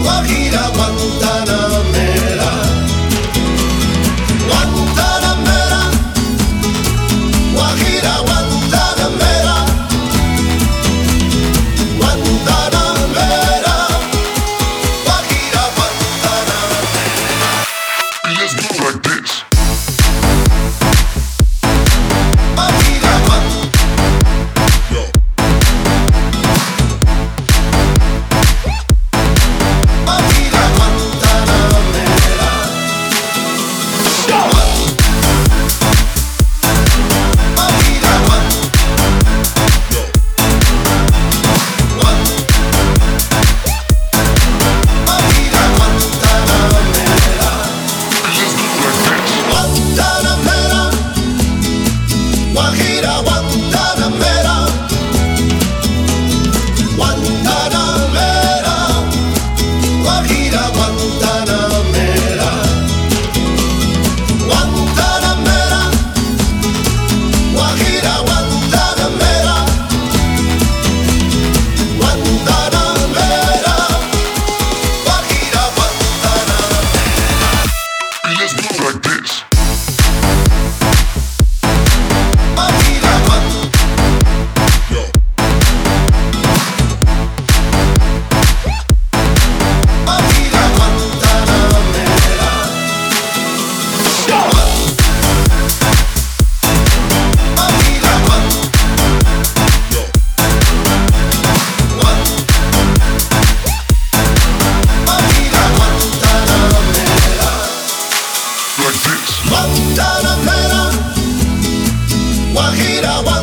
Guajira Guantanamera, Guantanamera, Guajira Guantanamera, Guantanamera, Guajira Guantanamera. Let's do it like this. Guajira Yo. Guajira Guantanamera. Guajira Yo. Guajira Guantanamera. Let's do it like this. Guantanamera, Guajira Guantanamera, Guantanamera, Guajira Guantanamera, Guantanamera, Guajira Guantanamera, Guantanamera, Guajira Guantanamera. Let's do it like this. Guajira Yo. Guajira Guantanamera. Guajira Yo. Guajira Guantanamera. Like this. Guantanamera, Guajira Guantanamera.